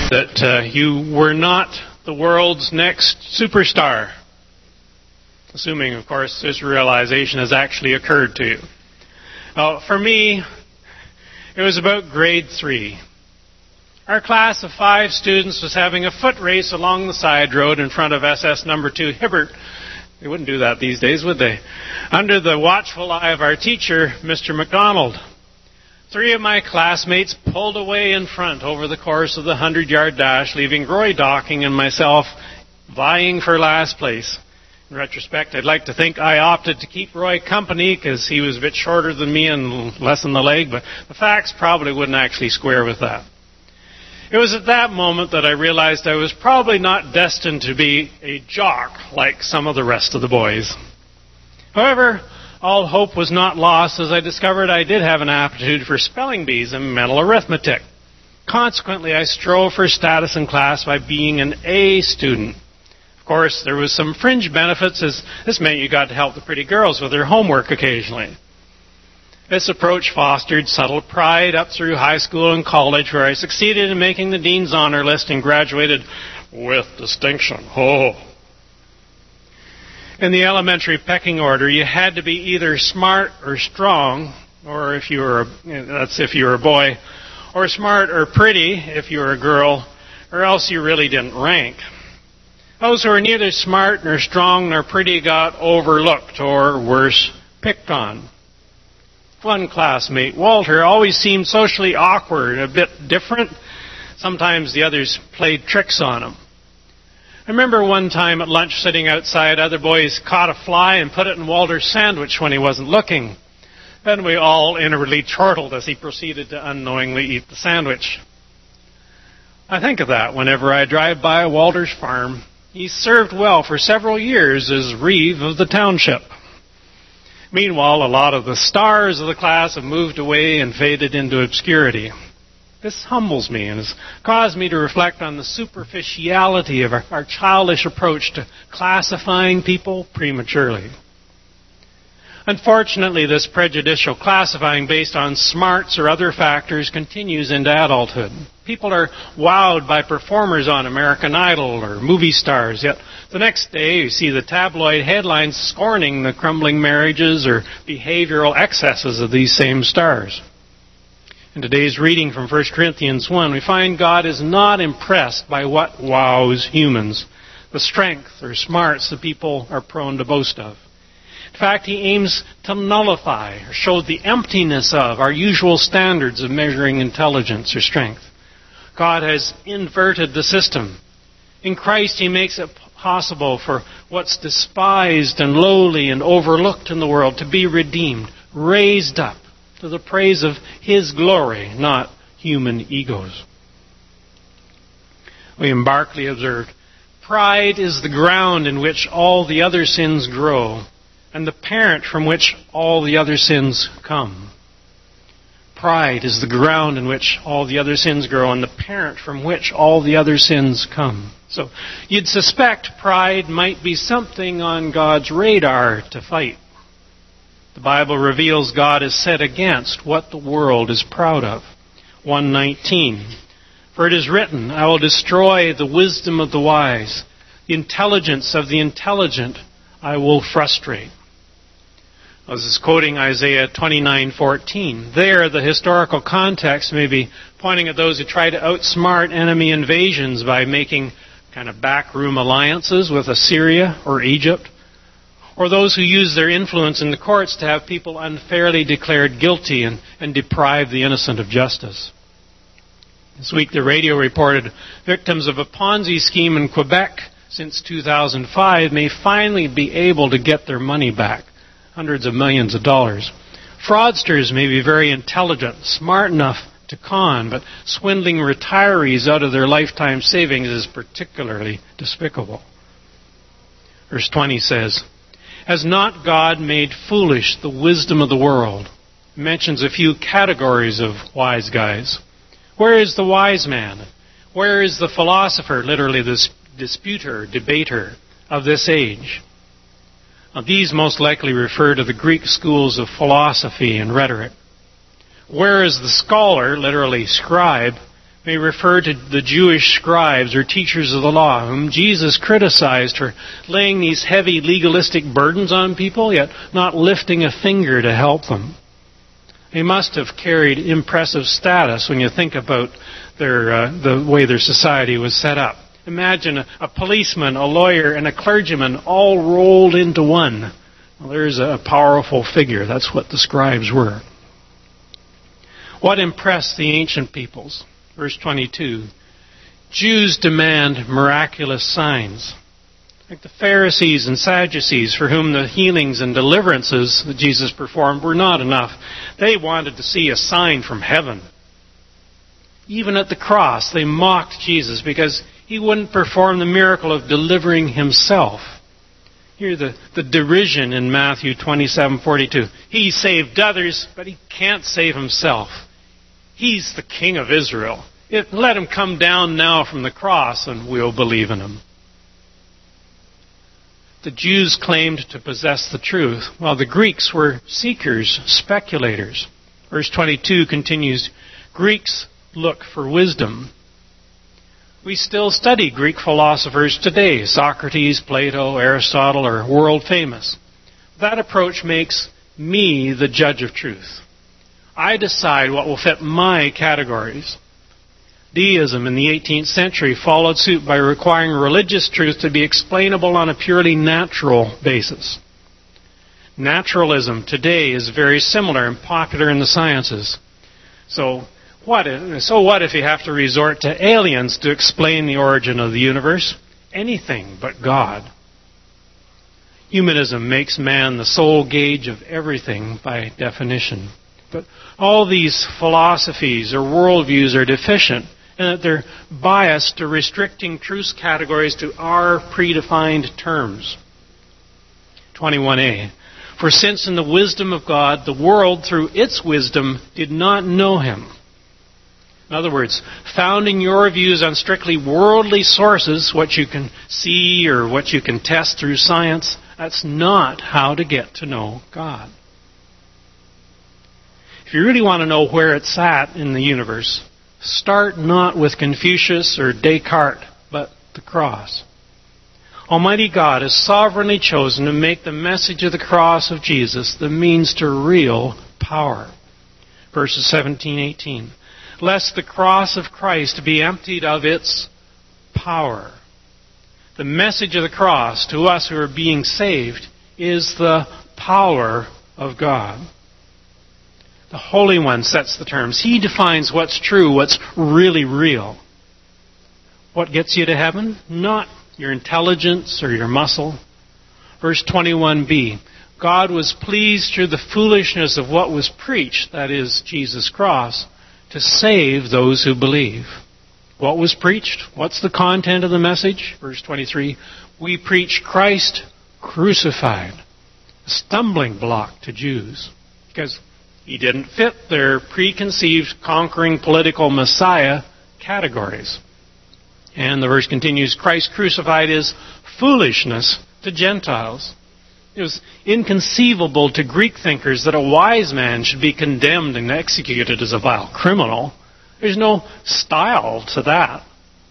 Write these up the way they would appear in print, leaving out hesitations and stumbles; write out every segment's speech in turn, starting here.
that you were not the world's next superstar. Assuming, of course, this realization has actually occurred to you. For me, it was about grade 3. Our class of 5 students was having a foot race along the side road in front of SS number 2 Hibbert. They wouldn't do that these days, would they? Under the watchful eye of our teacher, Mr. MacDonald. 3 of my classmates pulled away in front over the course of the 100-yard dash, leaving Roy Docking and myself vying for last place. In retrospect, I'd like to think I opted to keep Roy company because he was a bit shorter than me and less in the leg, but the facts probably wouldn't actually square with that. It was at that moment that I realized I was probably not destined to be a jock like some of the rest of the boys. However, all hope was not lost as I discovered I did have an aptitude for spelling bees and mental arithmetic. Consequently, I strove for status in class by being an A student. Of course, there was some fringe benefits, as this meant you got to help the pretty girls with their homework occasionally. This approach fostered subtle pride up through high school and college, where I succeeded in making the dean's honor list and graduated with distinction. In the elementary pecking order, you had to be either smart or strong, or if you were a boy, or smart or pretty if you were a girl, or else you really didn't rank. Those who were neither smart nor strong nor pretty got overlooked, or worse, picked on. One classmate, Walter, always seemed socially awkward, a bit different. Sometimes the others played tricks on him. I remember one time at lunch sitting outside, other boys caught a fly and put it in Walter's sandwich when he wasn't looking. Then we all inwardly chortled as he proceeded to unknowingly eat the sandwich. I think of that whenever I drive by Walter's farm. He served well for several years as reeve of the township. Meanwhile, a lot of the stars of the class have moved away and faded into obscurity. This humbles me and has caused me to reflect on the superficiality of our childish approach to classifying people prematurely. Unfortunately, this prejudicial classifying based on smarts or other factors continues into adulthood. People are wowed by performers on American Idol or movie stars, yet the next day you see the tabloid headlines scorning the crumbling marriages or behavioral excesses of these same stars. In today's reading from 1 Corinthians 1, we find God is not impressed by what wows humans, the strength or smarts that people are prone to boast of. In fact, he aims to nullify or show the emptiness of our usual standards of measuring intelligence or strength. God has inverted the system. In Christ, he makes it possible for what's despised and lowly and overlooked in the world to be redeemed, raised up to the praise of his glory, not human egos. William Barclay observed, "Pride is the ground in which all the other sins grow, and the parent from which all the other sins come." Pride is the ground in which all the other sins grow, and the parent from which all the other sins come. So you'd suspect pride might be something on God's radar to fight. The Bible reveals God is set against what the world is proud of. 1:19, "For it is written, I will destroy the wisdom of the wise, the intelligence of the intelligent I will frustrate." This is quoting Isaiah 29:14. There, the historical context may be pointing at those who try to outsmart enemy invasions by making kind of backroom alliances with Assyria or Egypt, or those who use their influence in the courts to have people unfairly declared guilty and deprive the innocent of justice. This week, the radio reported victims of a Ponzi scheme in Quebec since 2005 may finally be able to get their money back. Hundreds of millions of dollars. Fraudsters may be very intelligent, smart enough to con, but swindling retirees out of their lifetime savings is particularly despicable. Verse 20 says, "Has not God made foolish the wisdom of the world?" It mentions a few categories of wise guys. Where is the wise man? Where is the philosopher, literally the disputer, debater of this age? Now, these most likely refer to the Greek schools of philosophy and rhetoric. Where is the scholar, literally scribe? may refer to the Jewish scribes or teachers of the law, whom Jesus criticized for laying these heavy legalistic burdens on people, yet not lifting a finger to help them. They must have carried impressive status when you think about the way their society was set up. Imagine a policeman, a lawyer, and a clergyman all rolled into one. Well, there's a powerful figure. That's what the scribes were. What impressed the ancient peoples? Verse 22. Jews demand miraculous signs. Like the Pharisees and Sadducees, for whom the healings and deliverances that Jesus performed were not enough. They wanted to see a sign from heaven. Even at the cross, they mocked Jesus because he wouldn't perform the miracle of delivering himself. Hear the derision in Matthew 27:42. He saved others, but he can't save himself. He's the King of Israel. Let him come down now from the cross and we'll believe in him. The Jews claimed to possess the truth, while the Greeks were seekers, speculators. Verse 22 continues, Greeks look for wisdom. We still study Greek philosophers today. Socrates, Plato, Aristotle are world famous. That approach makes me the judge of truth. I decide what will fit my categories. Deism in the 18th century followed suit by requiring religious truth to be explainable on a purely natural basis. Naturalism today is very similar and popular in the sciences. So what if you have to resort to aliens to explain the origin of the universe? Anything but God. Humanism makes man the sole gauge of everything by definition. But all these philosophies or worldviews are deficient, and that they're biased to restricting truth categories to our predefined terms. 21a. For since in the wisdom of God, the world through its wisdom did not know him. In other words, founding your views on strictly worldly sources, what you can see or what you can test through science, that's not how to get to know God. If you really want to know where it's at in the universe, start not with Confucius or Descartes, but the cross. Almighty God has sovereignly chosen to make the message of the cross of Jesus the means to real power. Verses 17-18. Lest the cross of Christ be emptied of its power. The message of the cross to us who are being saved is the power of God. The Holy One sets the terms. He defines what's true, what's really real. What gets you to heaven? Not your intelligence or your muscle. Verse 21b. God was pleased through the foolishness of what was preached, that is, Jesus' cross, to save those who believe. What was preached? What's the content of the message? Verse 23. We preach Christ crucified. A stumbling block to Jews. Because he didn't fit their preconceived conquering political Messiah categories. And the verse continues, Christ crucified is foolishness to Gentiles. It was inconceivable to Greek thinkers that a wise man should be condemned and executed as a vile criminal. There's no style to that.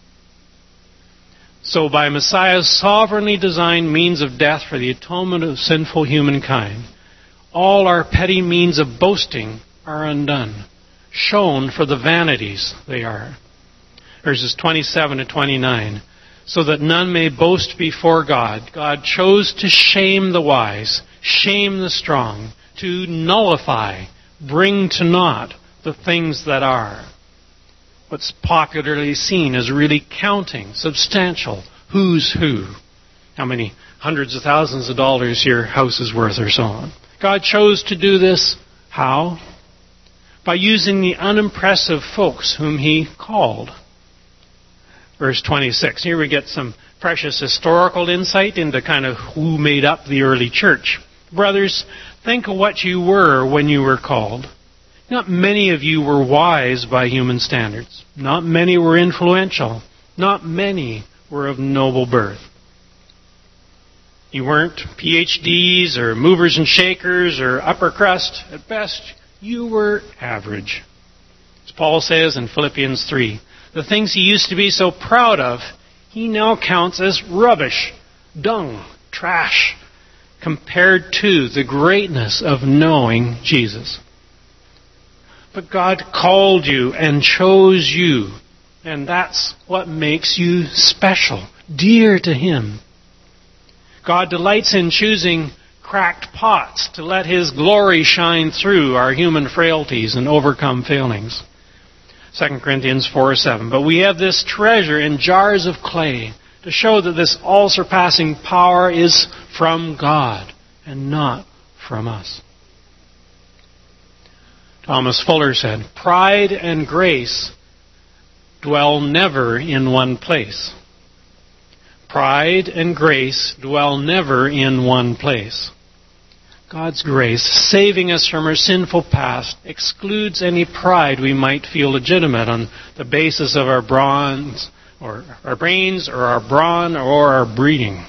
So by Messiah's sovereignly designed means of death for the atonement of sinful humankind, all our petty means of boasting are undone, shown for the vanities they are. Verses 27-29. So that none may boast before God. God chose to shame the wise, shame the strong, to nullify, bring to naught the things that are. What's popularly seen as really counting, substantial, who's who. How many hundreds of thousands of dollars your house is worth or so on. God chose to do this, how? By using the unimpressive folks whom He called. Verse 26. Here we get some precious historical insight into kind of who made up the early church. Brothers, think of what you were when you were called. Not many of you were wise by human standards. Not many were influential. Not many were of noble birth. You weren't PhDs or movers and shakers or upper crust. At best, you were average. As Paul says in Philippians 3, The things he used to be so proud of, he now counts as rubbish, dung, trash, compared to the greatness of knowing Jesus. But God called you and chose you, and that's what makes you special, dear to Him. God delights in choosing cracked pots to let His glory shine through our human frailties and overcome failings. 2 Corinthians 4:7. But we have this treasure in jars of clay to show that this all-surpassing power is from God and not from us. Thomas Fuller said, "Pride and grace dwell never in one place." Pride and grace dwell never in one place. God's grace, saving us from our sinful past, excludes any pride we might feel legitimate on the basis of our brains or our brawn or our breeding.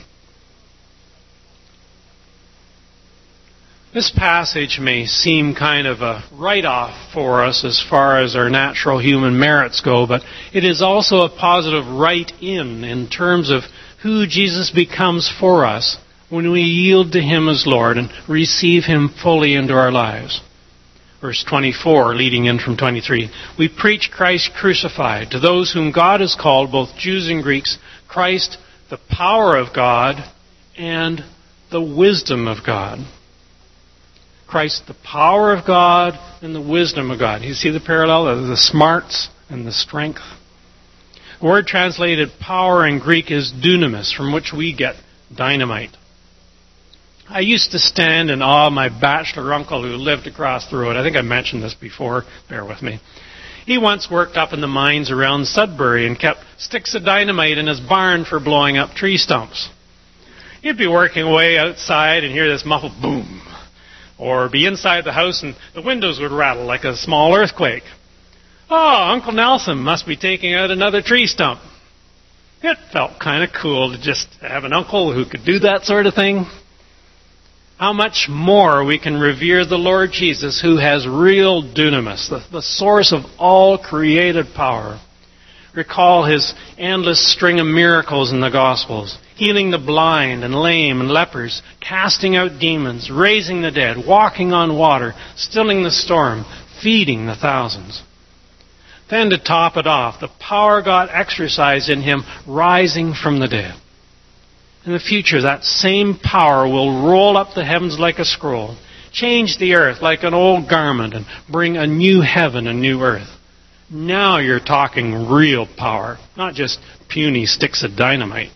This passage may seem kind of a write-off for us as far as our natural human merits go, but it is also a positive write-in terms of who Jesus becomes for us when we yield to Him as Lord and receive Him fully into our lives. Verse 24, leading in from 23, we preach Christ crucified, to those whom God has called, both Jews and Greeks, Christ, the power of God, and the wisdom of God. Christ, the power of God, and the wisdom of God. You see the parallel? The smarts and the strength. The word translated power in Greek is dunamis, from which we get dynamite. I used to stand in awe of my bachelor uncle who lived across the road. I think I mentioned this before. Bear with me. He once worked up in the mines around Sudbury and kept sticks of dynamite in his barn for blowing up tree stumps. He'd be working away outside and hear this muffled boom. Or be inside the house and the windows would rattle like a small earthquake. Oh, Uncle Nelson must be taking out another tree stump. It felt kind of cool to just have an uncle who could do that sort of thing. How much more we can revere the Lord Jesus, who has real dunamis, the source of all created power. Recall His endless string of miracles in the Gospels, healing the blind and lame and lepers, casting out demons, raising the dead, walking on water, stilling the storm, feeding the thousands. Then to top it off, the power God exercised in Him rising from the dead. In the future, that same power will roll up the heavens like a scroll, change the earth like an old garment, and bring a new heaven and new earth. Now you're talking real power, not just puny sticks of dynamite.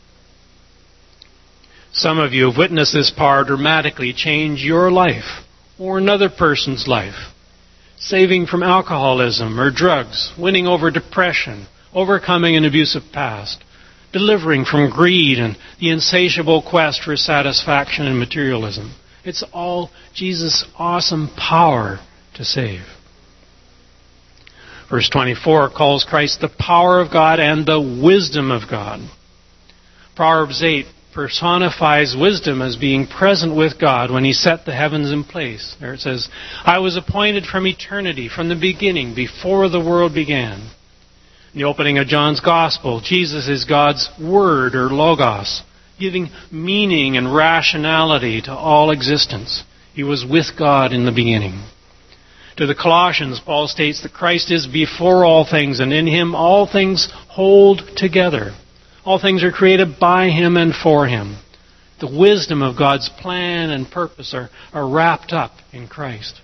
Some of you have witnessed this power dramatically change your life or another person's life. Saving from alcoholism or drugs, winning over depression, overcoming an abusive past, delivering from greed and the insatiable quest for satisfaction and materialism. It's all Jesus' awesome power to save. Verse 24 calls Christ the power of God and the wisdom of God. Proverbs 8 personifies wisdom as being present with God when He set the heavens in place. There it says, I was appointed from eternity, from the beginning, before the world began. In the opening of John's Gospel, Jesus is God's Word, or Logos, giving meaning and rationality to all existence. He was with God in the beginning. To the Colossians, Paul states that Christ is before all things, and in Him all things hold together. All things are created by Him and for Him. The wisdom of God's plan and purpose are wrapped up in Christ.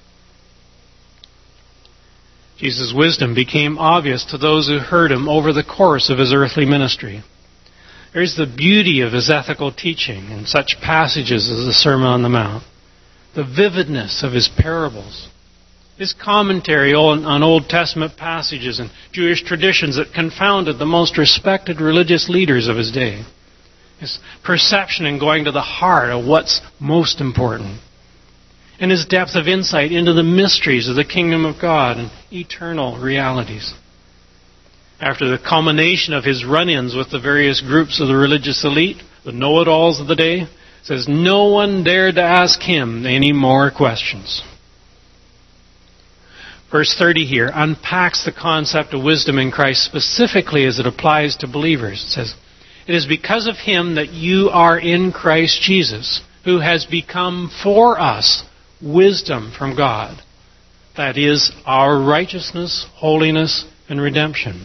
Jesus' wisdom became obvious to those who heard Him over the course of His earthly ministry. There's the beauty of His ethical teaching in such passages as the Sermon on the Mount, the vividness of His parables, His commentary on Old Testament passages and Jewish traditions that confounded the most respected religious leaders of His day, His perception in going to the heart of what's most important, and His depth of insight into the mysteries of the kingdom of God and eternal realities. After the culmination of His run-ins with the various groups of the religious elite, the know-it-alls of the day, it says no one dared to ask Him any more questions. Verse 30 here unpacks the concept of wisdom in Christ specifically as it applies to believers. It says, "It is because of Him that you are in Christ Jesus, who has become for us wisdom from God. That is our righteousness, holiness, and redemption."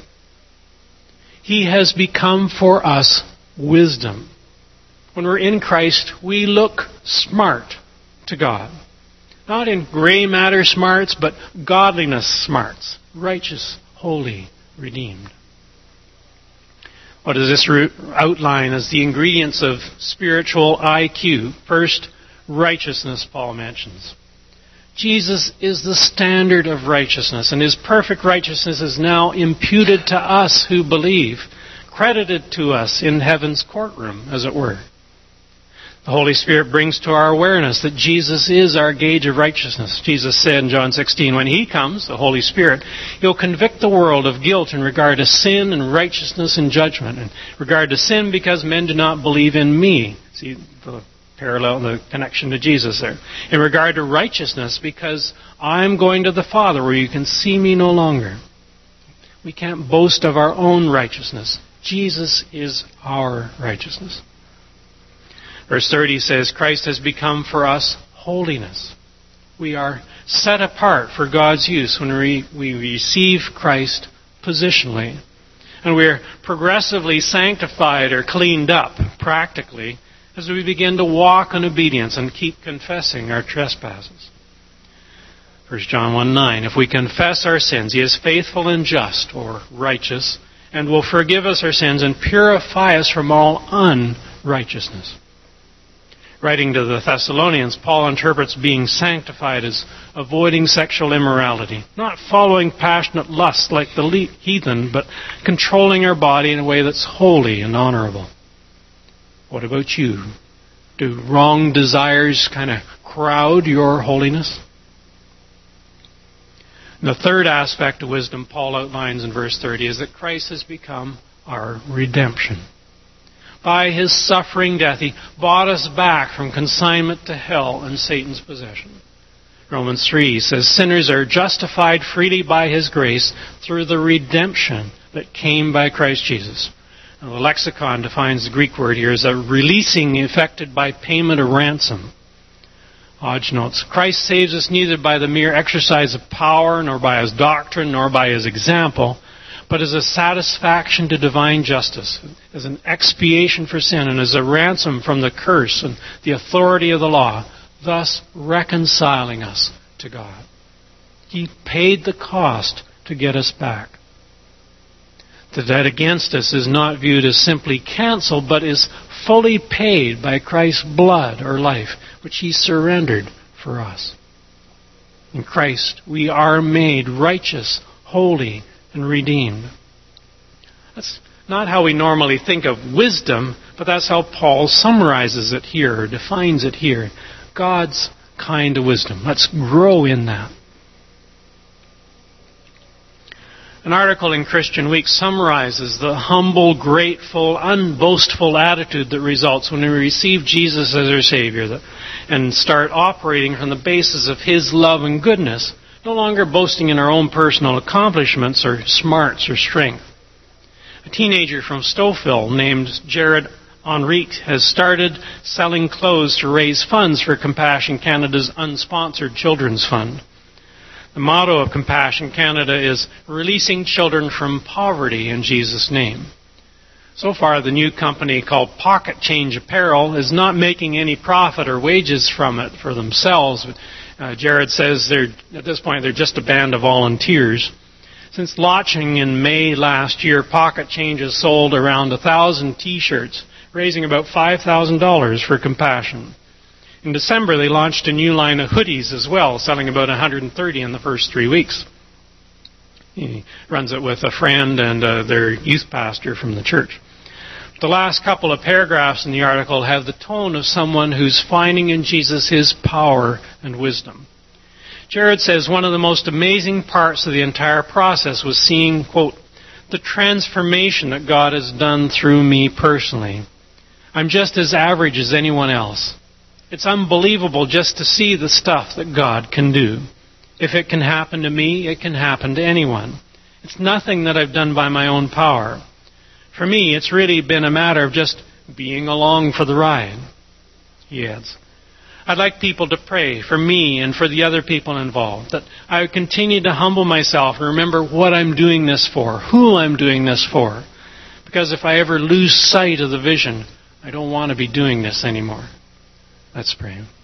He has become for us wisdom. When we're in Christ, we look smart to God. Not in gray matter smarts, but godliness smarts. Righteous, holy, redeemed. What does this outline as the ingredients of spiritual IQ? First, righteousness, Paul mentions. Jesus is the standard of righteousness, and His perfect righteousness is now imputed to us who believe, credited to us in heaven's courtroom, as it were. The Holy Spirit brings to our awareness that Jesus is our gauge of righteousness. Jesus said in John 16, when He comes, the Holy Spirit, He'll convict the world of guilt in regard to sin and righteousness and judgment. In regard to sin, because men do not believe in Me. See the parallel, the connection to Jesus there. In regard to righteousness, because I'm going to the Father where you can see Me no longer. We can't boast of our own righteousness. Jesus is our righteousness. Verse 30 says, Christ has become for us holiness. We are set apart for God's use when we receive Christ positionally. And we're progressively sanctified or cleaned up practically as we begin to walk in obedience and keep confessing our trespasses. 1 John 1:9, if we confess our sins, He is faithful and just, or righteous, and will forgive us our sins and purify us from all unrighteousness. Writing to the Thessalonians, Paul interprets being sanctified as avoiding sexual immorality, not following passionate lust like the heathen, but controlling our body in a way that's holy and honorable. What about you? Do wrong desires kind of crowd your holiness? And the third aspect of wisdom Paul outlines in verse 30 is that Christ has become our redemption. By His suffering death, He bought us back from consignment to hell and Satan's possession. Romans 3 says, sinners are justified freely by His grace through the redemption that came by Christ Jesus. And the lexicon defines the Greek word here as a releasing effected by payment of ransom. Hodge notes, Christ saves us neither by the mere exercise of power, nor by His doctrine, nor by His example, but as a satisfaction to divine justice, as an expiation for sin, and as a ransom from the curse and the authority of the law, thus reconciling us to God. He paid the cost to get us back. The debt against us is not viewed as simply canceled, but is fully paid by Christ's blood or life, which He surrendered for us. In Christ, we are made righteous, holy, and redeemed. That's not how we normally think of wisdom, but that's how Paul summarizes it here, or defines it here. God's kind of wisdom. Let's grow in that. An article in Christian Week summarizes the humble, grateful, unboastful attitude that results when we receive Jesus as our Savior and start operating from the basis of His love and goodness, no longer boasting in our own personal accomplishments or smarts or strength. A teenager from Stouffville named Jared Enrique has started selling clothes to raise funds for Compassion Canada's unsponsored children's fund. The motto of Compassion Canada is releasing children from poverty in Jesus' name. So far, the new company called Pocket Change Apparel is not making any profit or wages from it for themselves. Jared says at this point they're just a band of volunteers. Since launching in May last year, Pocket Change has sold around 1,000 T-shirts, raising about $5,000 for Compassion. In December, they launched a new line of hoodies as well, selling about 130 in the first 3 weeks. He runs it with a friend and their youth pastor from the church. The last couple of paragraphs in the article have the tone of someone who's finding in Jesus His power and wisdom. Jared says one of the most amazing parts of the entire process was seeing, quote, the transformation that God has done through me personally. I'm just as average as anyone else. It's unbelievable just to see the stuff that God can do. If it can happen to me, it can happen to anyone. It's nothing that I've done by my own power. For me, it's really been a matter of just being along for the ride. He adds, I'd like people to pray for me and for the other people involved, that I would continue to humble myself and remember what I'm doing this for, who I'm doing this for. Because if I ever lose sight of the vision, I don't want to be doing this anymore. Let's pray.